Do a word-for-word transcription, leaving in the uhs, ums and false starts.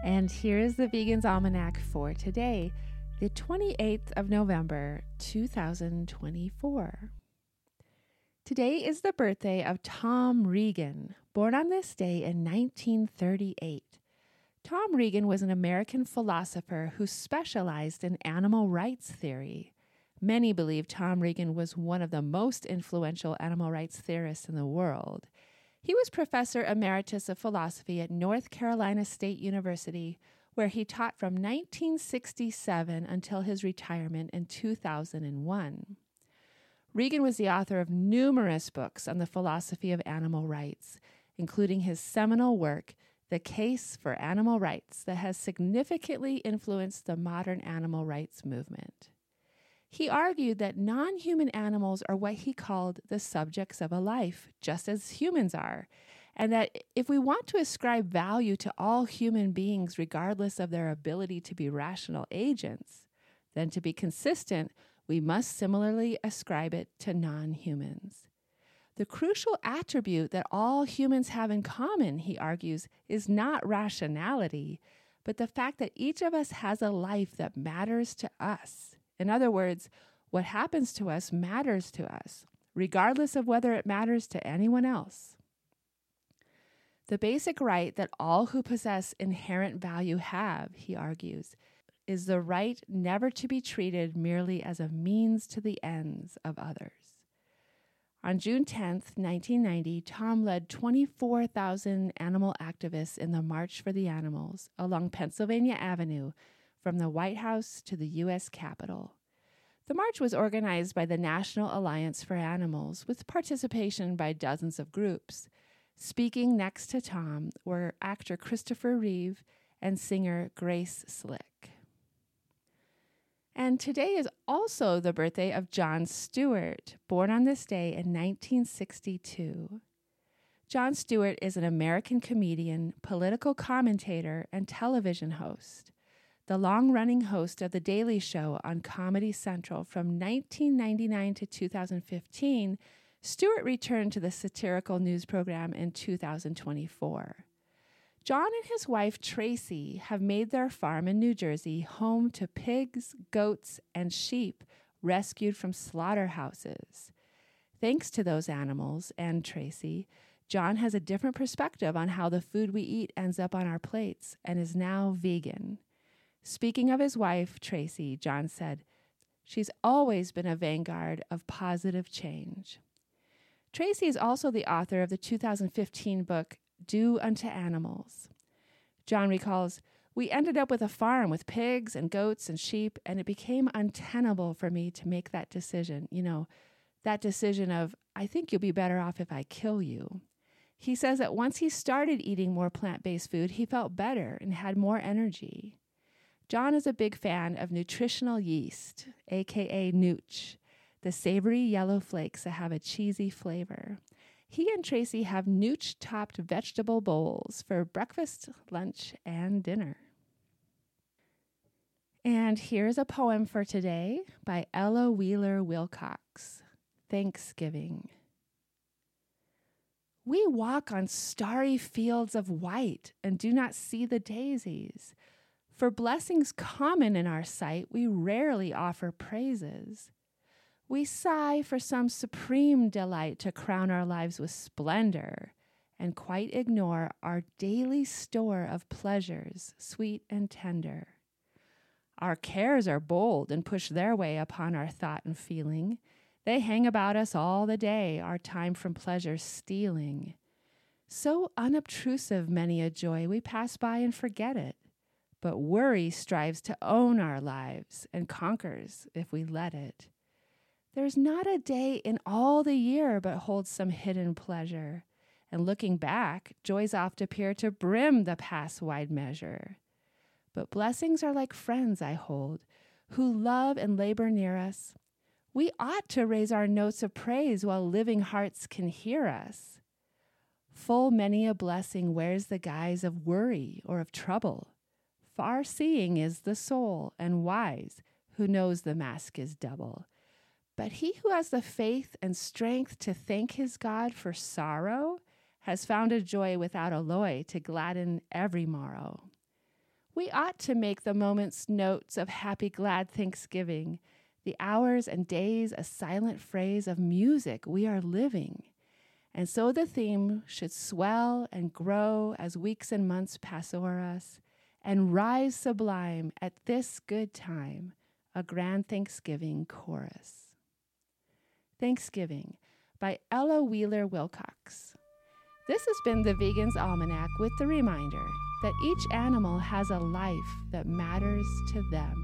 And here is the Vegan's Almanac for today, the twenty-eighth of November, two thousand twenty-four. Today is the birthday of Tom Regan, born on this day in nineteen thirty-eight. Tom Regan was an American philosopher who specialized in animal rights theory. Many believe Tom Regan was one of the most influential animal rights theorists in the world. He was professor emeritus of philosophy at North Carolina State University, where he taught from nineteen sixty-seven until his retirement in two thousand one. Regan was the author of numerous books on the philosophy of animal rights, including his seminal work, The Case for Animal Rights, that has significantly influenced the modern animal rights movement. He argued that non-human animals are what he called the subjects of a life, just as humans are, and that if we want to ascribe value to all human beings regardless of their ability to be rational agents, then to be consistent, we must similarly ascribe it to non-humans. The crucial attribute that all humans have in common, he argues, is not rationality, but the fact that each of us has a life that matters to us. In other words, what happens to us matters to us, regardless of whether it matters to anyone else. The basic right that all who possess inherent value have, he argues, is the right never to be treated merely as a means to the ends of others. On June tenth, nineteen ninety, Tom led twenty-four thousand animal activists in the March for the Animals along Pennsylvania Avenue from the White House to the U S Capitol. The march was organized by the National Alliance for Animals with participation by dozens of groups. Speaking next to Tom were actor Christopher Reeve and singer Grace Slick. And today is also the birthday of Jon Stewart, born on this day in nineteen sixty-two. Jon Stewart is an American comedian, political commentator, and television host. The long-running host of The Daily Show on Comedy Central from nineteen ninety-nine to two thousand fifteen, Stewart returned to the satirical news program in two thousand twenty-four. Jon and his wife, Tracy, have made their farm in New Jersey home to pigs, goats, and sheep rescued from slaughterhouses. Thanks to those animals and Tracy, Jon has a different perspective on how the food we eat ends up on our plates and is now vegan. Speaking of his wife, Tracy, Jon said, "She's always been a vanguard of positive change." Tracy is also the author of the two thousand fifteen book, Do Unto Animals. Jon recalls, "We ended up with a farm with pigs and goats and sheep, and it became untenable for me to make that decision. You know, that decision of, I think you'll be better off if I kill you." He says that once he started eating more plant-based food, he felt better and had more energy. Jon is a big fan of nutritional yeast, aka Nooch, the savory yellow flakes that have a cheesy flavor. He and Tracy have Nooch-topped vegetable bowls for breakfast, lunch, and dinner. And here's a poem for today by Ella Wheeler Wilcox, Thanksgiving. We walk on starry fields of white and do not see the daisies. For blessings common in our sight, we rarely offer praises. We sigh for some supreme delight to crown our lives with splendor, and quite ignore our daily store of pleasures, sweet and tender. Our cares are bold and push their way upon our thought and feeling. They hang about us all the day, our time from pleasure stealing. So unobtrusive many a joy, we pass by and forget it. But worry strives to own our lives and conquers if we let it. There's not a day in all the year but holds some hidden pleasure, and looking back, joys oft appear to brim the past wide measure. But blessings are like friends I hold, who love and labor near us. We ought to raise our notes of praise while living hearts can hear us. Full many a blessing wears the guise of worry or of trouble. Far-seeing is the soul, and wise, who knows the mask is double. But he who has the faith and strength to thank his God for sorrow has found a joy without alloy to gladden every morrow. We ought to make the moments notes of happy, glad Thanksgiving, the hours and days a silent phrase of music we are living. And so the theme should swell and grow as weeks and months pass o'er us, and rise sublime at this good time, a grand Thanksgiving chorus. Thanksgiving by Ella Wheeler Wilcox. This has been the Vegan's Almanac with the reminder that each animal has a life that matters to them.